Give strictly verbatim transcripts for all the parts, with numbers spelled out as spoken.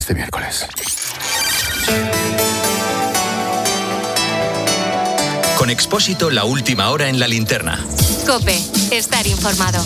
este miércoles. Con Expósito, la última hora en la linterna. COPE, estar informado.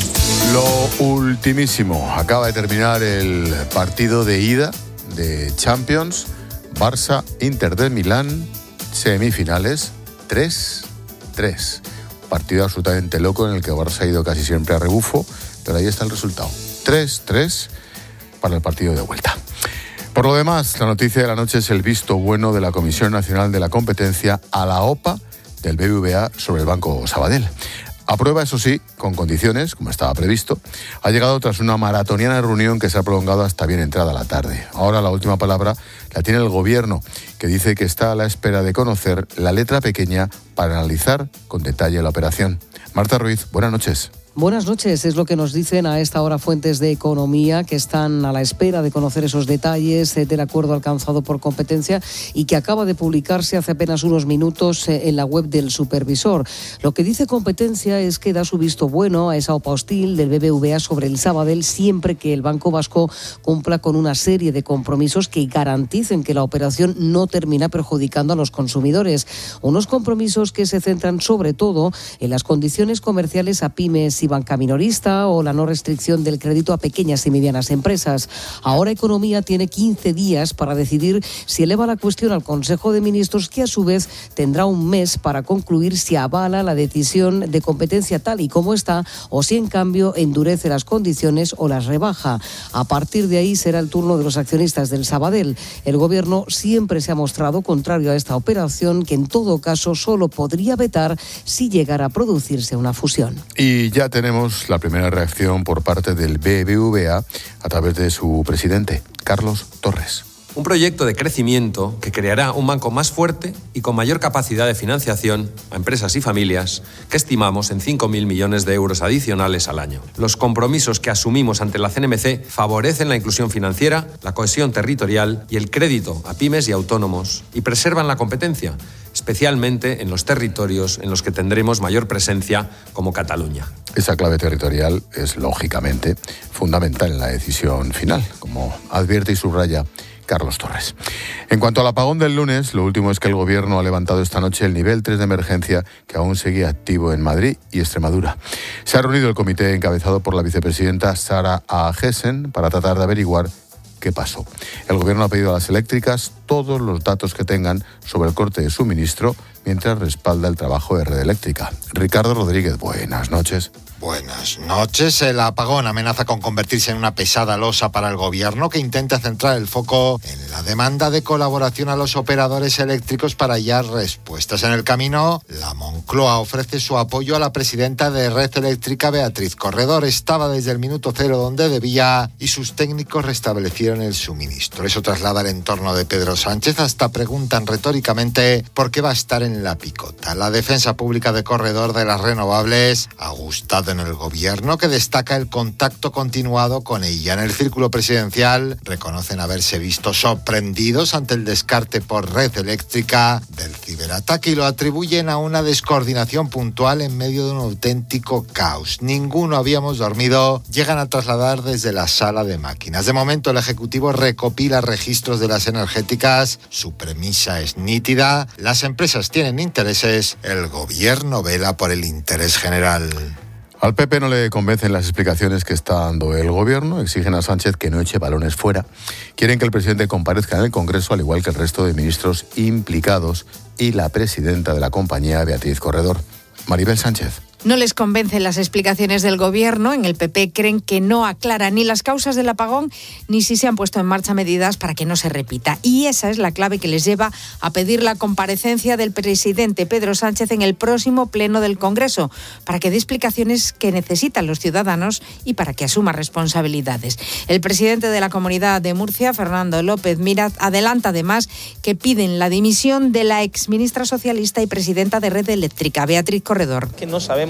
Lo ultimísimo, acaba de terminar el partido de ida de Champions, Barça, Inter de Milán, semifinales, tres tres. Partido absolutamente loco en el que Barça ha ido casi siempre a rebufo, pero ahí está el resultado. tres tres para el partido de vuelta. Por lo demás, la noticia de la noche es el visto bueno de la Comisión Nacional de la Competencia a la O P A del B B V A sobre el Banco Sabadell. Aprueba, eso sí, con condiciones, como estaba previsto. Ha llegado tras una maratoniana reunión que se ha prolongado hasta bien entrada la tarde. Ahora la última palabra la tiene el Gobierno, que dice que está a la espera de conocer la letra pequeña para analizar con detalle la operación. Marta Ruiz, buenas noches. Buenas noches, es lo que nos dicen a esta hora fuentes de economía que están a la espera de conocer esos detalles del acuerdo alcanzado por competencia y que acaba de publicarse hace apenas unos minutos en la web del supervisor. Lo que dice competencia es que da su visto bueno a esa O P A hostil del B B V A sobre el Sabadell siempre que el Banco Vasco cumpla con una serie de compromisos que garanticen que la operación no termina perjudicando a los consumidores. Unos compromisos que se centran sobre todo en las condiciones comerciales a pymes y banca minorista o la no restricción del crédito a pequeñas y medianas empresas. Ahora Economía tiene quince días para decidir si eleva la cuestión al Consejo de Ministros, que a su vez tendrá un mes para concluir si avala la decisión de competencia tal y como está o si en cambio endurece las condiciones o las rebaja. A partir de ahí será el turno de los accionistas del Sabadell. El Gobierno siempre se ha mostrado contrario a esta operación, que en todo caso solo podría vetar si llegara a producirse una fusión. Y ya tenemos la primera reacción por parte del B B V A a través de su presidente, Carlos Torres. Un proyecto de crecimiento que creará un banco más fuerte y con mayor capacidad de financiación a empresas y familias, que estimamos en cinco mil millones de euros adicionales al año. Los compromisos que asumimos ante la C N M C favorecen la inclusión financiera, la cohesión territorial y el crédito a pymes y autónomos, y preservan la competencia, especialmente en los territorios en los que tendremos mayor presencia, como Cataluña. Esa clave territorial es, lógicamente, fundamental en la decisión final, como advierte y subraya Carlos Torres. En cuanto al apagón del lunes, lo último es que el Gobierno ha levantado esta noche el nivel tres de emergencia, que aún seguía activo en Madrid y Extremadura. Se ha reunido el comité encabezado por la vicepresidenta Sara Agesen para tratar de averiguar qué pasó. El Gobierno ha pedido a las eléctricas todos los datos que tengan sobre el corte de suministro mientras respalda el trabajo de Red Eléctrica. Ricardo Rodríguez, buenas noches. Buenas noches. El apagón amenaza con convertirse en una pesada losa para el Gobierno, que intenta centrar el foco en la demanda de colaboración a los operadores eléctricos para hallar respuestas. En el camino, la Moncloa ofrece su apoyo a la presidenta de Red Eléctrica, Beatriz Corredor. Estaba desde el minuto cero donde debía y sus técnicos restablecieron el suministro. Eso traslada el entorno de Pedro Sánchez. Hasta preguntan retóricamente por qué va a estar en la picota. La defensa pública de Corredor de las renovables ha gustado en el Gobierno, que destaca el contacto continuado con ella. En el círculo presidencial reconocen haberse visto sorprendidos ante el descarte por Red Eléctrica del ciberataque y lo atribuyen a una descoordinación puntual en medio de un auténtico caos. Ninguno habíamos dormido, llegan a trasladar desde la sala de máquinas. De momento el Ejecutivo recopila registros de las energéticas. Su premisa es nítida: las empresas tienen intereses, el Gobierno vela por el interés general. Al P P no le convencen las explicaciones que está dando el Gobierno. Exigen a Sánchez que no eche balones fuera. Quieren que el presidente comparezca en el Congreso, al igual que el resto de ministros implicados y la presidenta de la compañía, Beatriz Corredor. Maribel Sánchez. No les convencen las explicaciones del Gobierno. En el P P creen que no aclara ni las causas del apagón ni si se han puesto en marcha medidas para que no se repita. Y esa es la clave que les lleva a pedir la comparecencia del presidente Pedro Sánchez en el próximo pleno del Congreso, para que dé explicaciones que necesitan los ciudadanos y para que asuma responsabilidades. El presidente de la Comunidad de Murcia, Fernando López Miras, adelanta además que piden la dimisión de la exministra socialista y presidenta de Red Eléctrica, Beatriz Corredor. Que no sabemos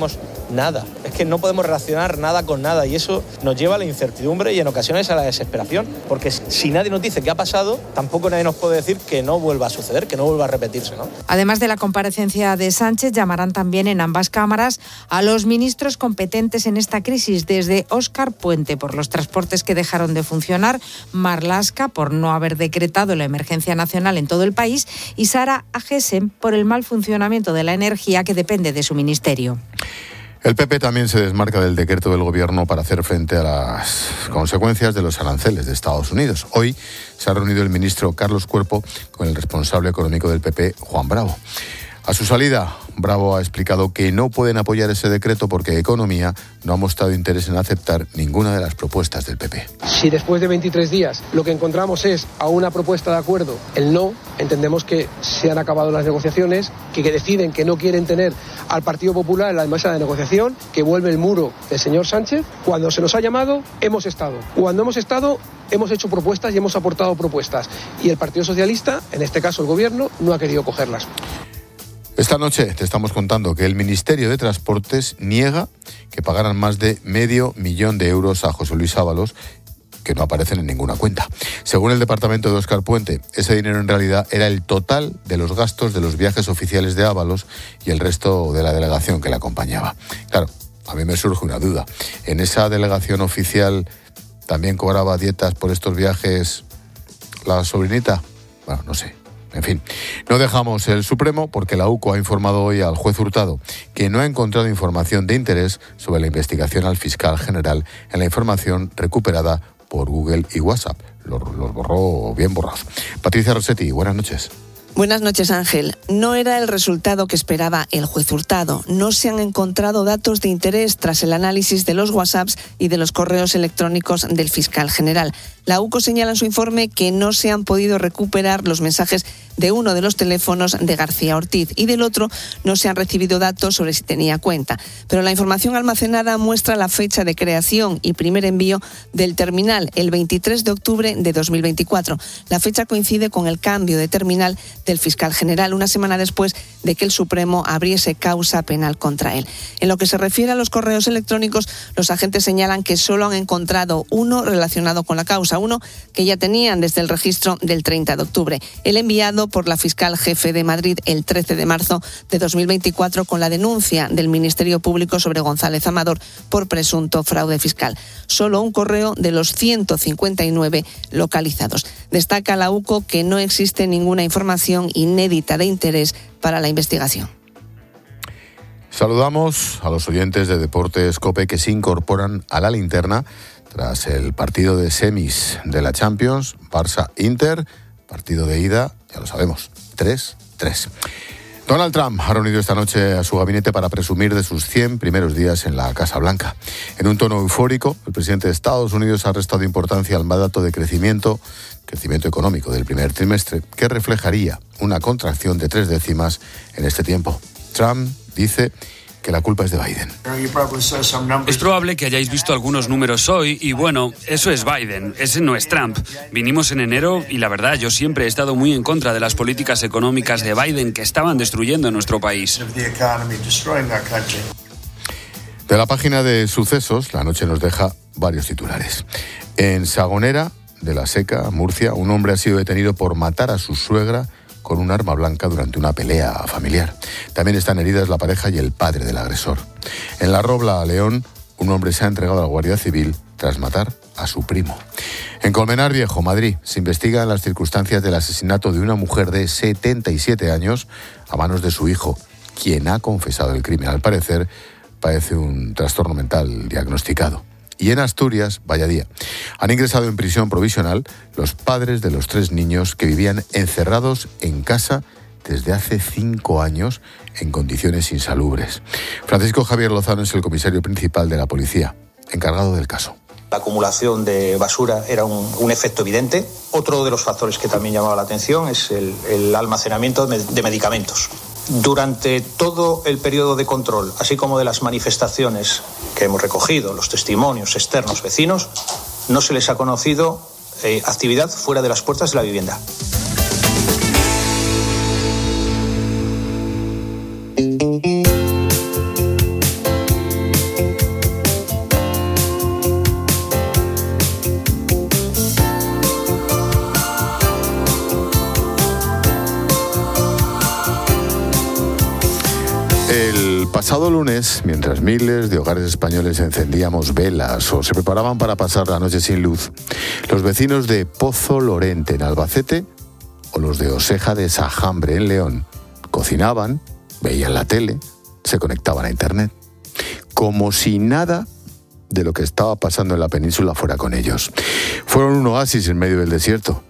sabemos nada, es que no podemos relacionar nada con nada y eso nos lleva a la incertidumbre y en ocasiones a la desesperación, porque si nadie nos dice qué ha pasado, tampoco nadie nos puede decir que no vuelva a suceder, que no vuelva a repetirse, ¿no? Además de la comparecencia de Sánchez, llamarán también en ambas cámaras a los ministros competentes en esta crisis, desde Óscar Puente por los transportes que dejaron de funcionar, Marlaska por no haber decretado la emergencia nacional en todo el país y Sara Agesen por el mal funcionamiento de la energía que depende de su ministerio. El P P también se desmarca del decreto del Gobierno para hacer frente a las consecuencias de los aranceles de Estados Unidos. Hoy se ha reunido el ministro Carlos Cuerpo con el responsable económico del P P, Juan Bravo. A su salida, Bravo ha explicado que no pueden apoyar ese decreto porque Economía no ha mostrado interés en aceptar ninguna de las propuestas del P P. Si después de veintitrés días lo que encontramos es a una propuesta de acuerdo, el no, entendemos que se han acabado las negociaciones, que, que deciden que no quieren tener al Partido Popular en la mesa de negociación, que vuelve el muro del señor Sánchez. Cuando se nos ha llamado, hemos estado. Cuando hemos estado, hemos hecho propuestas y hemos aportado propuestas. Y el Partido Socialista, en este caso el Gobierno, no ha querido cogerlas. Esta noche te estamos contando que el Ministerio de Transportes niega que pagaran más de medio millón de euros a José Luis Ábalos, que no aparecen en ninguna cuenta. Según el departamento de Óscar Puente, ese dinero en realidad era el total de los gastos de los viajes oficiales de Ábalos y el resto de la delegación que le acompañaba. Claro, a mí me surge una duda. ¿En esa delegación oficial también cobraba dietas por estos viajes la sobrinita? Bueno, no sé. En fin, no dejamos el Supremo porque la U C O ha informado hoy al juez Hurtado que no ha encontrado información de interés sobre la investigación al fiscal general en la información recuperada por Google y WhatsApp. Los, los borró bien borrados. Patricia Rossetti, buenas noches. Buenas noches, Ángel. No era el resultado que esperaba el juez Hurtado. No se han encontrado datos de interés tras el análisis de los WhatsApps y de los correos electrónicos del fiscal general. La U C O señala en su informe que no se han podido recuperar los mensajes de uno de los teléfonos de García Ortiz y del otro no se han recibido datos sobre si tenía cuenta. Pero la información almacenada muestra la fecha de creación y primer envío del terminal, el veintitrés de octubre de dos mil veinticuatro. La fecha coincide con el cambio de terminal del fiscal general, una semana después de que el Supremo abriese causa penal contra él. En lo que se refiere a los correos electrónicos, los agentes señalan que solo han encontrado uno relacionado con la causa, uno que ya tenían desde el registro del treinta de octubre, el enviado por la fiscal jefe de Madrid el trece de marzo de dos mil veinticuatro con la denuncia del Ministerio Público sobre González Amador por presunto fraude fiscal. Solo un correo de los ciento cincuenta y nueve localizados. Destaca la U C O que no existe ninguna información inédita de interés para la investigación. Saludamos a los oyentes de Deportes COPE que se incorporan a la linterna tras el partido de semis de la Champions, Barça-Inter, partido de ida, ya lo sabemos, tres tres. Donald Trump ha reunido esta noche a su gabinete para presumir de sus cien primeros días en la Casa Blanca. En un tono eufórico, el presidente de Estados Unidos ha restado importancia al mandato de crecimiento, crecimiento económico del primer trimestre, que reflejaría una contracción de tres décimas en este tiempo. Trump dice que la culpa es de Biden. Es probable que hayáis visto algunos números hoy y bueno, eso es Biden, ese no es Trump. Vinimos en enero y la verdad yo siempre he estado muy en contra de las políticas económicas de Biden que estaban destruyendo nuestro país. De la página de sucesos, la noche nos deja varios titulares. En Sagonera, de la Seca, Murcia, un hombre ha sido detenido por matar a su suegra con un arma blanca durante una pelea familiar. También están heridas la pareja y el padre del agresor. En La Robla, León, un hombre se ha entregado a la Guardia Civil tras matar a su primo. En Colmenar Viejo, Madrid, se investigan las circunstancias del asesinato de una mujer de setenta y siete años a manos de su hijo, quien ha confesado el crimen. Al parecer, padece un trastorno mental diagnosticado. Y en Asturias, vaya día, han ingresado en prisión provisional los padres de los tres niños que vivían encerrados en casa desde hace cinco años en condiciones insalubres. Francisco Javier Lozano es el comisario principal de la policía, encargado del caso. La acumulación de basura era un, un efecto evidente. Otro de los factores que también llamaba la atención es el, el almacenamiento de medicamentos. Durante todo el periodo de control, así como de las manifestaciones que hemos recogido, los testimonios externos vecinos, no se les ha conocido eh, actividad fuera de las puertas de la vivienda. Pasado lunes, mientras miles de hogares españoles encendíamos velas o se preparaban para pasar la noche sin luz, los vecinos de Pozo Lorente en Albacete o los de Oseja de Sajambre en León cocinaban, veían la tele, se conectaban a internet, como si nada de lo que estaba pasando en la península fuera con ellos. Fueron un oasis en medio del desierto.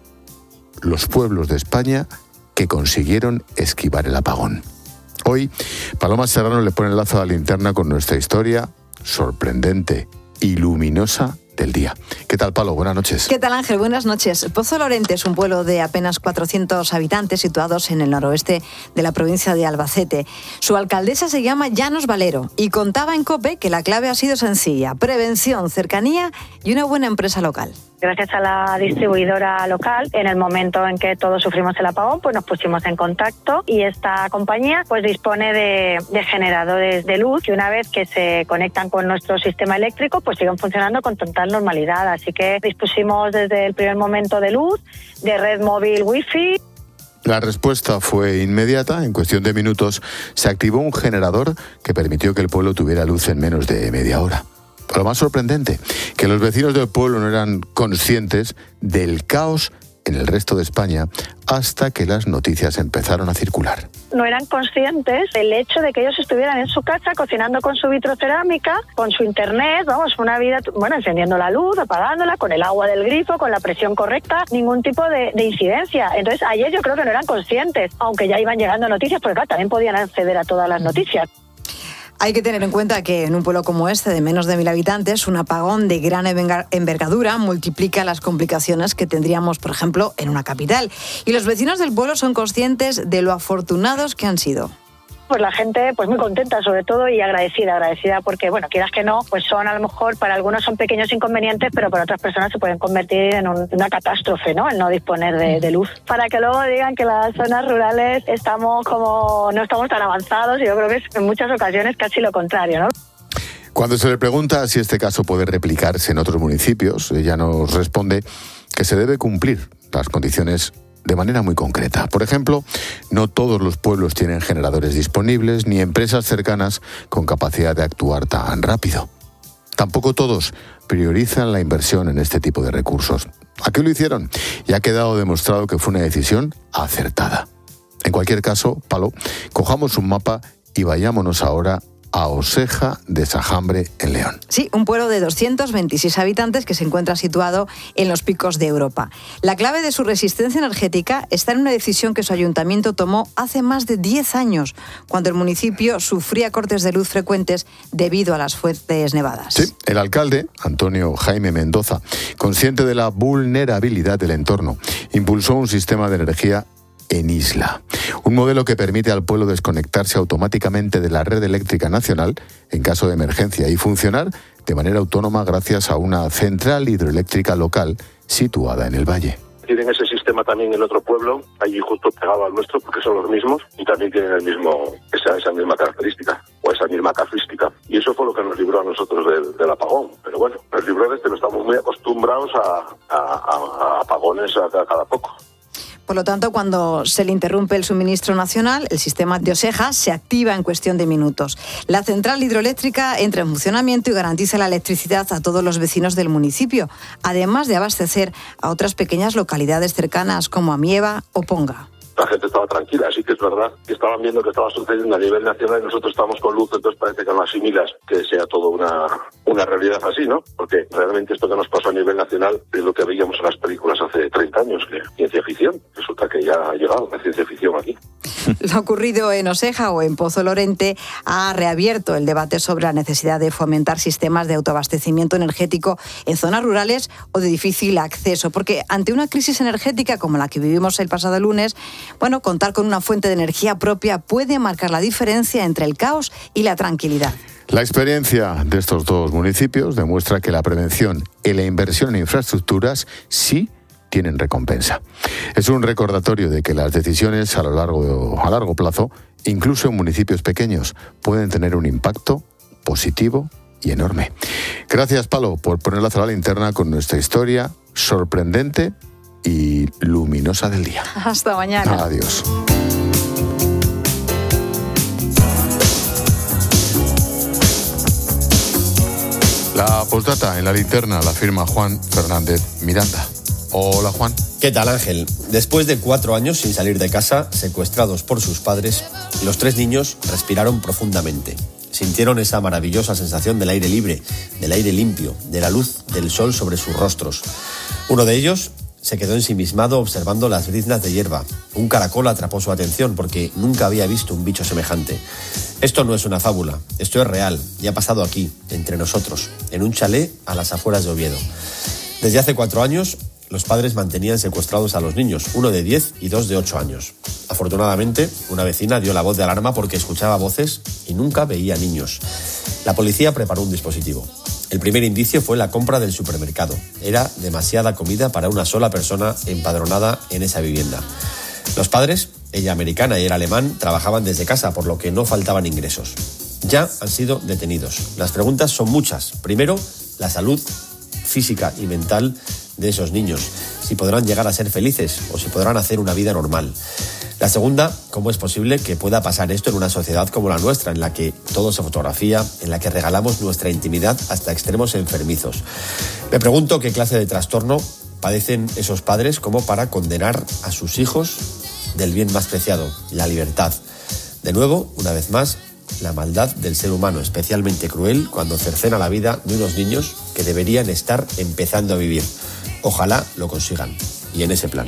Los pueblos de España que consiguieron esquivar el apagón. Hoy, Paloma Serrano le pone el lazo a la linterna con nuestra historia sorprendente y luminosa del día. ¿Qué tal, Palo? Buenas noches. ¿Qué tal, Ángel? Buenas noches. Pozo Lorente es un pueblo de apenas cuatrocientos habitantes situados en el noroeste de la provincia de Albacete. Su alcaldesa se llama Llanos Valero y contaba en COPE que la clave ha sido sencilla: prevención, cercanía y una buena empresa local. Gracias a la distribuidora local, en el momento en que todos sufrimos el apagón, pues nos pusimos en contacto y esta compañía pues dispone de, de generadores de luz que una vez que se conectan con nuestro sistema eléctrico pues siguen funcionando con total normalidad. Así que dispusimos desde el primer momento de luz, de red móvil wifi. La respuesta fue inmediata. En cuestión de minutos se activó un generador que permitió que el pueblo tuviera luz en menos de media hora. Lo más sorprendente, que los vecinos del pueblo no eran conscientes del caos en el resto de España hasta que las noticias empezaron a circular. No eran conscientes del hecho de que ellos estuvieran en su casa cocinando con su vitrocerámica, con su internet, vamos, una vida, bueno, encendiendo la luz, apagándola, con el agua del grifo, con la presión correcta, ningún tipo de, de incidencia. Entonces, ayer yo creo que no eran conscientes, aunque ya iban llegando noticias, porque claro, también podían acceder a todas las noticias. Hay que tener en cuenta que en un pueblo como este, de menos de mil habitantes, un apagón de gran envergadura multiplica las complicaciones que tendríamos, por ejemplo, en una capital. Y los vecinos del pueblo son conscientes de lo afortunados que han sido. Pues la gente pues muy contenta sobre todo y agradecida, agradecida porque, bueno, quieras que no, pues son a lo mejor, para algunos son pequeños inconvenientes, pero para otras personas se pueden convertir en un, una catástrofe, ¿no? El no disponer de, de luz. Para que luego digan que las zonas rurales estamos como, no estamos tan avanzados, y yo creo que es en muchas ocasiones casi lo contrario, ¿no? Cuando se le pregunta si este caso puede replicarse en otros municipios, ella nos responde que se debe cumplir las condiciones de manera muy concreta. Por ejemplo, no todos los pueblos tienen generadores disponibles ni empresas cercanas con capacidad de actuar tan rápido. Tampoco todos priorizan la inversión en este tipo de recursos. ¿A qué lo hicieron? Y ha quedado demostrado que fue una decisión acertada. En cualquier caso, Palo, cojamos un mapa y vayámonos ahora a Oseja de Sajambre, en León. Sí, un pueblo de doscientos veintiséis habitantes que se encuentra situado en los picos de Europa. La clave de su resistencia energética está en una decisión que su ayuntamiento tomó hace más de diez años, cuando el municipio sufría cortes de luz frecuentes debido a las fuertes nevadas. Sí, el alcalde, Antonio Jaime Mendoza, consciente de la vulnerabilidad del entorno, impulsó un sistema de energía en isla. Un modelo que permite al pueblo desconectarse automáticamente de la red eléctrica nacional en caso de emergencia y funcionar de manera autónoma gracias a una central hidroeléctrica local situada en el valle. Tienen ese sistema también en otro pueblo, allí justo pegado al nuestro, porque son los mismos y también tienen el mismo, esa, esa misma característica o esa misma casuística. Y eso fue lo que nos libró a nosotros del, del apagón. Pero bueno, nos libró de este, no estamos muy acostumbrados a, a, a, a apagones a, a cada poco. Por lo tanto, cuando se le interrumpe el suministro nacional, el sistema de Oseja se activa en cuestión de minutos. La central hidroeléctrica entra en funcionamiento y garantiza la electricidad a todos los vecinos del municipio, además de abastecer a otras pequeñas localidades cercanas como Amieva o Ponga. La gente estaba tranquila, así que es verdad que estaban viendo que estaba sucediendo a nivel nacional y nosotros estamos con luz, entonces parece que no asimilas que sea todo una, una realidad así, ¿no? Porque realmente esto que nos pasó a nivel nacional es lo que veíamos en las películas hace treinta años, que ciencia ficción. Resulta que ya ha llegado la ciencia ficción aquí. Lo ocurrido en Oseja o en Pozo Lorente ha reabierto el debate sobre la necesidad de fomentar sistemas de autoabastecimiento energético en zonas rurales o de difícil acceso, porque ante una crisis energética como la que vivimos el pasado lunes, bueno, contar con una fuente de energía propia puede marcar la diferencia entre el caos y la tranquilidad. La experiencia de estos dos municipios demuestra que la prevención y la inversión en infraestructuras sí tienen recompensa. Es un recordatorio de que las decisiones a lo largo, a largo plazo, incluso en municipios pequeños, pueden tener un impacto positivo y enorme. Gracias, Palo, por poner la sala linterna con nuestra historia sorprendente y luminosa del día. Hasta mañana. Adiós. Postdata, en la linterna la firma Juan Fernández Miranda. Hola, Juan. ¿Qué tal, Ángel? Después de cuatro años sin salir de casa, secuestrados por sus padres, los tres niños respiraron profundamente. Sintieron esa maravillosa sensación del aire libre, del aire limpio, de la luz del sol sobre sus rostros. Uno de ellos se quedó ensimismado observando las briznas de hierba. Un caracol atrapó su atención porque nunca había visto un bicho semejante. Esto no es una fábula, esto es real y ha pasado aquí, entre nosotros, en un chalet a las afueras de Oviedo. Desde hace cuatro años, los padres mantenían secuestrados a los niños, uno de diez y dos de ocho años. Afortunadamente, una vecina dio la voz de alarma porque escuchaba voces y nunca veía niños. La policía preparó un dispositivo. El primer indicio fue la compra del supermercado. Era demasiada comida para una sola persona empadronada en esa vivienda. Los padres, ella americana y él alemán, trabajaban desde casa, por lo que no faltaban ingresos. Ya han sido detenidos. Las preguntas son muchas. Primero, la salud física y mental de esos niños, si podrán llegar a ser felices o si podrán hacer una vida normal. La segunda, ¿cómo es posible que pueda pasar esto en una sociedad como la nuestra, en la que todo se fotografía, en la que regalamos nuestra intimidad hasta extremos enfermizos? Me pregunto qué clase de trastorno padecen esos padres como para condenar a sus hijos del bien más preciado, la libertad. De nuevo, una vez más, la maldad del ser humano, especialmente cruel cuando cercena la vida de unos niños que deberían estar empezando a vivir. Ojalá lo consigan. Y en ese plan.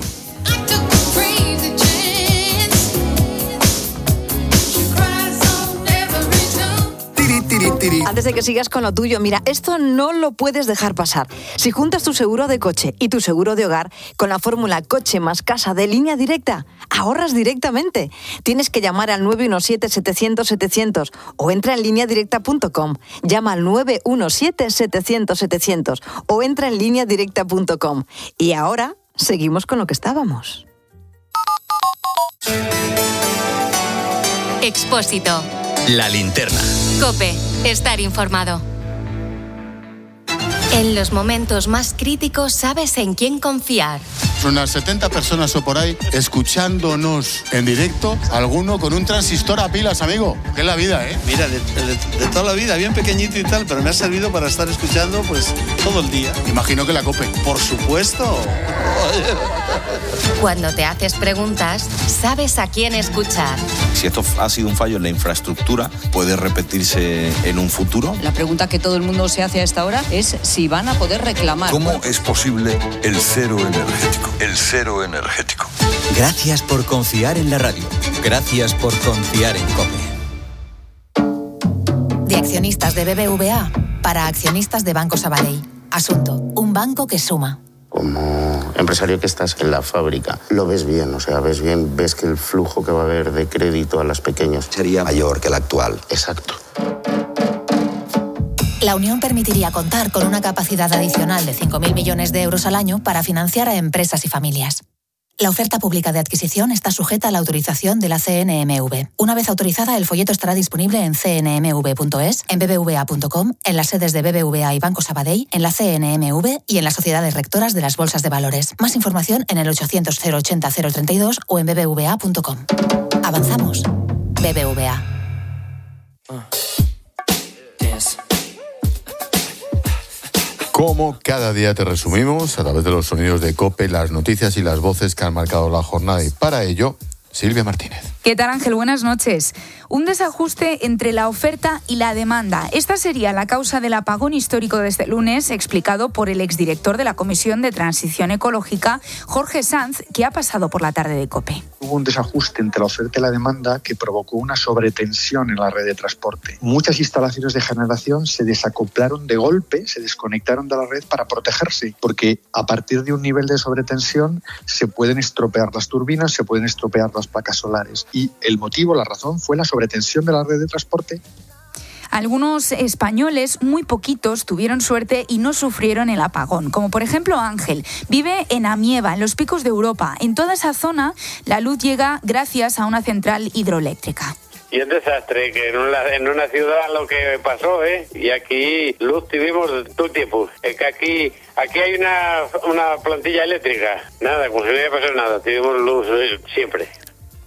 Antes de que sigas con lo tuyo, mira, esto no lo puedes dejar pasar. Si juntas tu seguro de coche y tu seguro de hogar con la fórmula coche más casa de Línea Directa, ahorras directamente. Tienes que llamar al nueve uno siete, setecientos, setecientos o entra en línea directa punto com. Llama al nueve uno siete, setecientos, setecientos o entra en línea directa punto com. Y ahora seguimos con lo que estábamos. Expósito. La linterna. COPE. Estar informado. En los momentos más críticos sabes en quién confiar. Unas setenta personas o por ahí escuchándonos en directo, alguno con un transistor a pilas, amigo. Que es la vida, ¿eh? Mira, de, de, de toda la vida, bien pequeñito y tal, pero me ha servido para estar escuchando pues todo el día. Imagino que la COPE. Por supuesto. Cuando te haces preguntas, sabes a quién escuchar. Si esto ha sido un fallo en la infraestructura, ¿puede repetirse en un futuro? La pregunta que todo el mundo se hace a esta hora es si van a poder reclamar. ¿Cómo es posible el cero energético? El cero energético. Gracias por confiar en la radio. Gracias por confiar en COPE. De accionistas de B B V A para accionistas de Banco Sabadell. Asunto: un banco que suma. Como empresario que estás en la fábrica, lo ves bien, o sea, ves bien, ves que el flujo que va a haber de crédito a las pequeñas sería mayor que el actual. Exacto. La unión permitiría contar con una capacidad adicional de cinco mil millones de euros al año para financiar a empresas y familias. La oferta pública de adquisición está sujeta a la autorización de la C N M V. Una vez autorizada, el folleto estará disponible en c n m v punto es, en b b v a punto com, en las sedes de B B V A y Banco Sabadell, en la C N M V y en las sociedades rectoras de las bolsas de valores. Más información en el ochocientos, cero ochenta, cero treinta y dos o en b b v a punto com. Avanzamos. B B V A. Como cada día te resumimos, a través de los sonidos de COPE, las noticias y las voces que han marcado la jornada. Y para ello, Silvia Martínez. ¿Qué tal, Ángel? Buenas noches. Un desajuste entre la oferta y la demanda. Esta sería la causa del apagón histórico de este lunes, explicado por el exdirector de la Comisión de Transición Ecológica, Jorge Sanz, que ha pasado por la tarde de COPE. Hubo un desajuste entre la oferta y la demanda que provocó una sobretensión en la red de transporte. Muchas instalaciones de generación se desacoplaron de golpe, se desconectaron de la red para protegerse, porque a partir de un nivel de sobretensión se pueden estropear las turbinas, se pueden estropear las placas solares. Y el motivo, la razón, fue la sobretensión de la red de transporte. Algunos españoles, muy poquitos, tuvieron suerte y no sufrieron el apagón. Como por ejemplo Ángel, vive en Amieva, en los picos de Europa. En toda esa zona, la luz llega gracias a una central hidroeléctrica. Y un desastre, que en una, en una ciudad lo que pasó, ¿eh? Y aquí luz tuvimos todo el tiempo. Es que aquí aquí hay una, una plantilla eléctrica. Nada, como si no hubiera pasado nada. Tuvimos luz eh, siempre.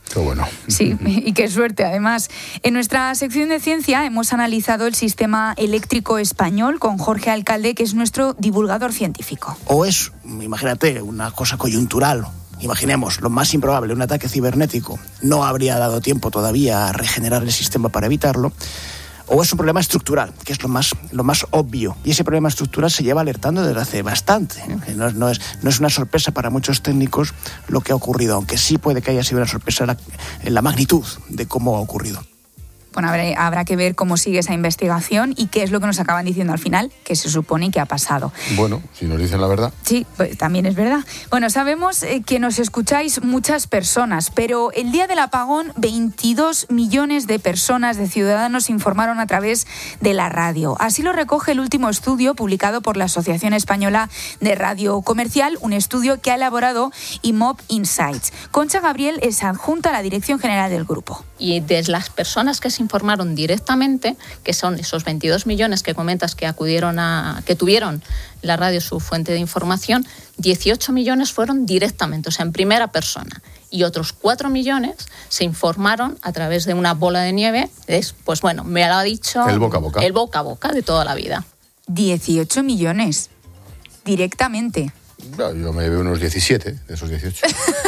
Qué bueno. Sí, y qué suerte además. En nuestra sección de ciencia hemos analizado el sistema eléctrico español con Jorge Alcalde, que es nuestro divulgador científico. O es, imagínate, una cosa coyuntural. Imaginemos, lo más improbable, un ataque cibernético. No habría dado tiempo todavía a regenerar el sistema para evitarlo. O es un problema estructural, que es lo más, lo más obvio. Y ese problema estructural se lleva alertando desde hace bastante. No, no, es, no es una sorpresa para muchos técnicos lo que ha ocurrido, aunque sí puede que haya sido una sorpresa la, en la magnitud de cómo ha ocurrido. Bueno, habrá, habrá que ver cómo sigue esa investigación y qué es lo que nos acaban diciendo al final, que se supone que ha pasado. Bueno, si nos dicen la verdad. Sí, pues también es verdad. Bueno, sabemos eh, que nos escucháis muchas personas, pero el día del apagón, veintidós millones de personas, de ciudadanos, informaron a través de la radio. Así lo recoge el último estudio publicado por la Asociación Española de Radio Comercial, un estudio que ha elaborado I M O B Insights. Concha Gabriel es adjunta a la dirección general del grupo. Y de las personas que se informaron directamente, que son esos veintidós millones que comentas que acudieron a, que tuvieron la radio su fuente de información, dieciocho millones fueron directamente, o sea, en primera persona. Y otros cuatro millones se informaron a través de una bola de nieve. Es, pues bueno, me lo ha dicho... El boca a boca. El boca a boca de toda la vida. dieciocho millones, directamente. Yo me veo unos diecisiete de esos dieciocho.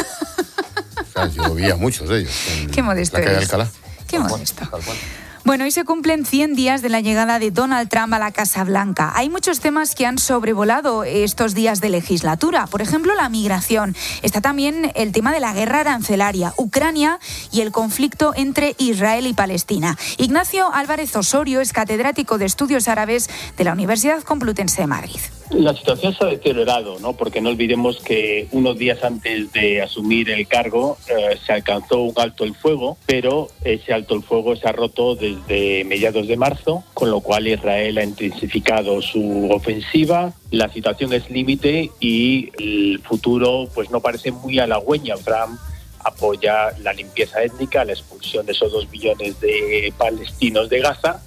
O sea, yo vi a muchos de ellos. Qué modesto la calle eres. Alcalá. Qué modesto. Bueno, hoy se cumplen cien días de la llegada de Donald Trump a la Casa Blanca. Hay muchos temas que han sobrevolado estos días de legislatura. Por ejemplo, la migración. Está también el tema de la guerra arancelaria, Ucrania y el conflicto entre Israel y Palestina. Ignacio Álvarez Osorio es catedrático de Estudios Árabes de la Universidad Complutense de Madrid. La situación se ha deteriorado, ¿no? Porque no olvidemos que unos días antes de asumir el cargo eh, se alcanzó un alto el fuego, pero ese alto el fuego se ha roto desde mediados de marzo, con lo cual Israel ha intensificado su ofensiva. La situación es límite y el futuro pues no parece muy halagüeño. Trump apoya la limpieza étnica, la expulsión de esos dos millones de palestinos de Gaza.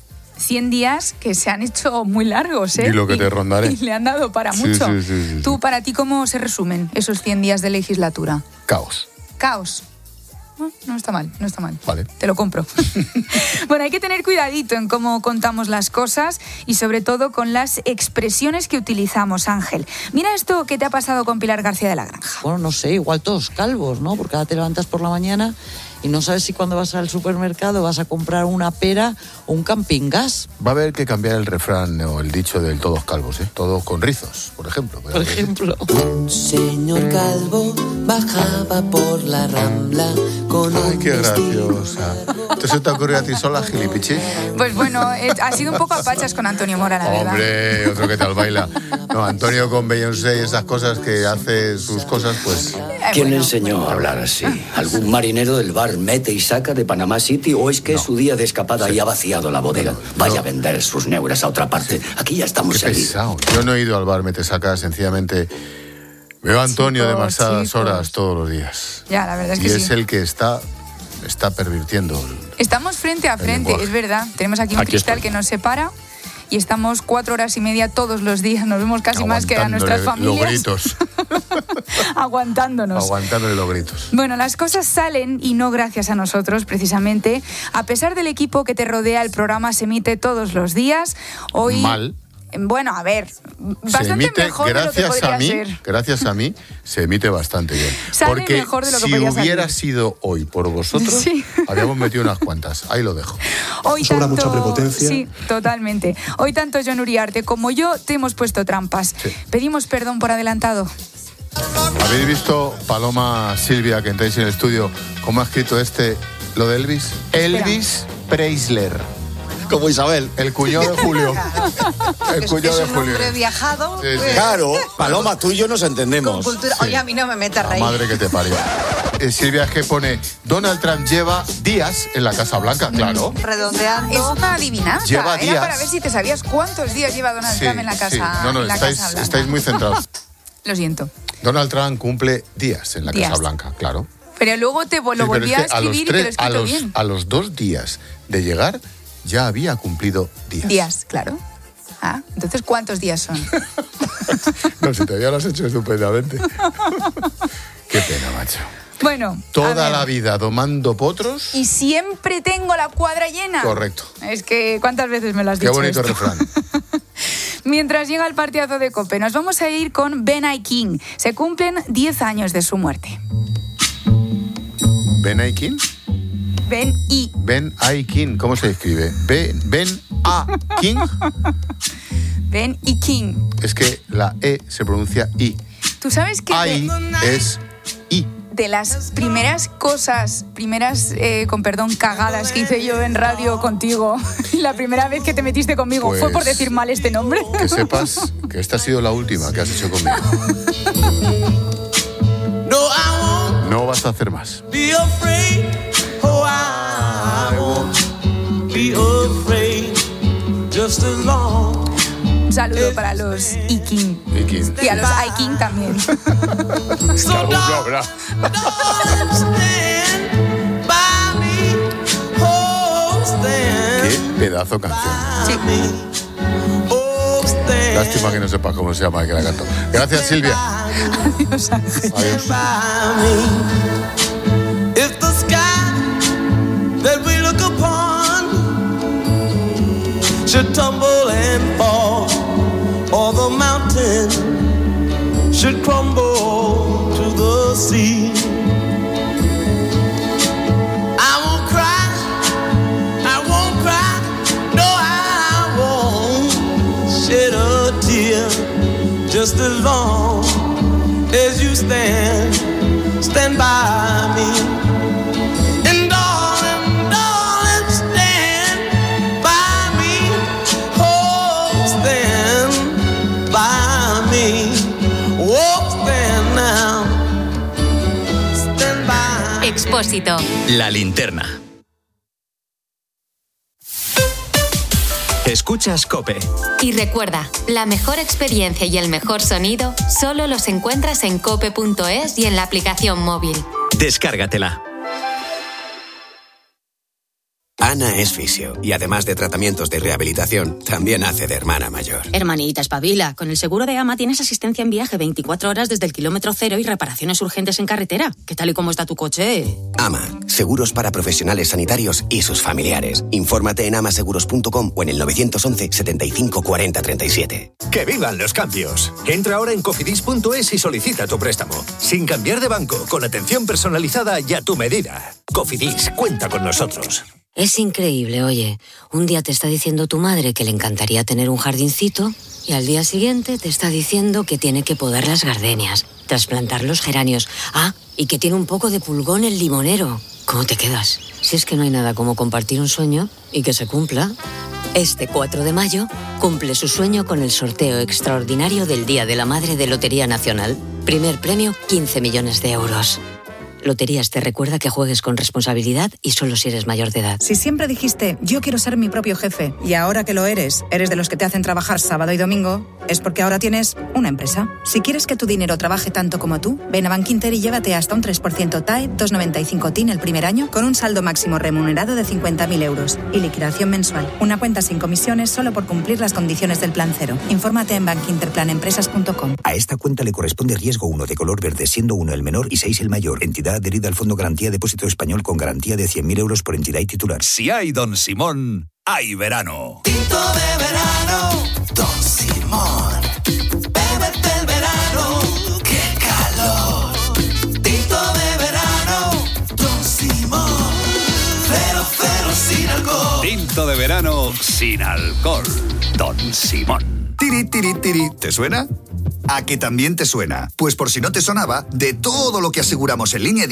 cien días que se han hecho muy largos, ¿eh? Y lo que te rondaré. Y le han dado para Sí, mucho. sí, sí, sí, Tú, sí. para ti, ¿cómo se resumen esos cien días de legislatura? Caos. Caos. No, no está mal, no está mal. Vale. Te lo compro. Bueno, hay que tener cuidadito en cómo contamos las cosas y sobre todo con las expresiones que utilizamos, Ángel. Mira esto que te ha pasado con Pilar García de la Granja. Bueno, no sé, igual todos calvos, ¿no? Porque ahora te levantas por la mañana y no sabes si cuando vas al supermercado vas a comprar una pera o un camping gas. Va a haber que cambiar el refrán o el dicho del todos calvos, ¿eh? Todos con rizos, por ejemplo. Por ejemplo. Un señor calvo bajaba por la Rambla con Ay, un qué vestido. graciosa. ¿Esto se te ocurrió a ti sola, gilipichi? Pues bueno, eh, ha sido un poco a pachas con Antonio Mora, la verdad. Hombre, otro que tal baila. No, Antonio con Beyoncé y esas cosas que hace sus cosas, pues... ¿Quién le enseñó a hablar así? ¿Algún marinero del bar mete y saca de Panamá City o es que es su día de escapada y ha vaciado la bodega? Vaya a vender sus neuras a otra parte. Aquí ya estamos Qué servidos. pesado. Yo no he ido al bar Mete Saca, sencillamente veo a Antonio Chicos, demasiadas chicos. horas todos los días. Ya, la verdad es que y sí. es el que está, está pervirtiendo. Estamos frente a El frente, lenguaje. es verdad. Tenemos aquí un Aquí cristal estoy. que nos separa y estamos cuatro horas y media todos los días. Nos vemos casi más que a nuestras Aguantándole familias. los gritos. Aguantándonos. Aguantándole los gritos. Bueno, las cosas salen y no gracias a nosotros, precisamente. A pesar del equipo que te rodea, el programa se emite todos los días. Hoy... Mal. Bueno, a ver, Se bastante emite, mejor de lo que gracias podría a mí, ser. gracias a mí, se emite bastante bien. Sale Porque mejor de lo que si podría hubiera salir. sido hoy por vosotros, Sí. habríamos metido unas cuantas. Ahí lo dejo. Hoy Sobra tanto, mucha prepotencia. Sí, totalmente. Hoy tanto John Uriarte como yo te hemos puesto trampas. Pedimos perdón por adelantado. ¿Habéis visto, Paloma, Silvia, que entráis en el estudio, cómo ha escrito este, lo de Elvis? Elvis Preisler. Como Isabel. El cuñado de Julio. El Es, cuñado es de un Julio. hombre viajado. Sí, sí. pues, Claro, Paloma, tú y yo nos entendemos. con cultura. Oye, a mí no me metas La reír. madre que te parió. Eh, Silvia, es que pone, Donald Trump lleva días en la Casa Blanca, claro. Redondeando. Es una adivinanza. Lleva Era días. para ver si te sabías cuántos días lleva Donald Sí, Trump en la casa, sí. No, no, en la estáis, Casa Blanca. estáis muy centrados. Lo siento. Donald Trump cumple días en la Días. Casa Blanca, claro. Pero luego te lo Sí, pero volví es a que a los escribir y te lo he tres- a escrito los, bien. a los dos días de llegar, ya había cumplido días. Días, claro. Ah, entonces, ¿cuántos días son? No, si todavía lo has hecho estupendamente. Qué pena, macho. Bueno, toda la vida domando potros. Y siempre tengo la cuadra llena. Correcto. Es que, ¿cuántas veces me lo has Qué dicho? Qué bonito esto? refrán. Mientras llega el partidazo de COPE, nos vamos a ir con Ben I. King. Se cumplen diez años de su muerte. ¿Ben I. King? Ben I. Ben I. King, ¿cómo se escribe? Ben, ben A. King. Ben I. King. Es que la E se pronuncia I. ¿Tú sabes que I de, es I. De las primeras cosas, primeras, eh, con perdón, cagadas que hice yo en radio contigo, la primera vez que te metiste conmigo, pues, fue por decir mal este nombre? Que sepas que esta ha sido la última que has hecho conmigo. No vas a hacer más. Be afraid, oh, I won't be afraid, just as long. Un saludo para los I-King. I-King. Y a los I-King también. Qué pedazo canción. Sí. Lástima que no sepas cómo se llama el que la cantó. Gracias, Silvia. Adiós, Ángel. Adiós. If the sky that we look upon should tumble and fall, or the mountain should crumble to the sea, I won't cry, I won't cry, no, I won't shed a tear, just as long as you stand, stand by me. And darling, darling, stand by me, oh, stand by me, oh, stand now, stand by. Expósito. La linterna. Escuchas COPE. Y recuerda, la mejor experiencia y el mejor sonido solo los encuentras en cope punto es y en la aplicación móvil. Descárgatela. Ana es fisio y además de tratamientos de rehabilitación, también hace de hermana mayor. Hermanita, espabila. Con el seguro de AMA tienes asistencia en viaje veinticuatro horas desde el kilómetro cero y reparaciones urgentes en carretera. ¿Qué tal y cómo está tu coche? AMA, seguros para profesionales sanitarios y sus familiares. Infórmate en amaseguros punto com o en el nueve once, setenta y cinco, cuarenta, treinta y siete. ¡Que vivan los cambios! Entra ahora en cofidis punto es y solicita tu préstamo. Sin cambiar de banco, con atención personalizada y a tu medida. Cofidis, cuenta con nosotros. Es increíble, oye. Un día te está diciendo tu madre que le encantaría tener un jardincito y al día siguiente te está diciendo que tiene que podar las gardenias, trasplantar los geranios. Ah, y que tiene un poco de pulgón el limonero. ¿Cómo te quedas? Si es que no hay nada como compartir un sueño y que se cumpla. Este cuatro de mayo cumple su sueño con el sorteo extraordinario del Día de la Madre de Lotería Nacional. Primer premio, quince millones de euros. Loterías te recuerda que juegues con responsabilidad y solo si eres mayor de edad. Si siempre dijiste, yo quiero ser mi propio jefe, y ahora que lo eres, eres de los que te hacen trabajar sábado y domingo, es porque ahora tienes una empresa. Si quieres que tu dinero trabaje tanto como tú, ven a Bankinter y llévate hasta un tres por ciento T A E, dos coma noventa y cinco T I N el primer año, con un saldo máximo remunerado de cincuenta mil euros y liquidación mensual. Una cuenta sin comisiones solo por cumplir las condiciones del plan cero. Infórmate en bankinterplanempresas punto com. A esta cuenta le corresponde riesgo uno de color verde, siendo uno el menor y seis el mayor. Entidad adherida al Fondo Garantía Depósito Español con garantía de cien mil euros por entidad y titular. Si hay Don Simón, hay verano. Tinto de verano, Don Simón. Bébete el verano, qué calor. Tinto de verano, Don Simón. Cero, cero sin alcohol. Tinto de verano sin alcohol. Don Simón. Tiri, tiri, tiri. ¿Te suena? ¿A que también te suena? Pues por si no te sonaba, de todo lo que aseguramos en línea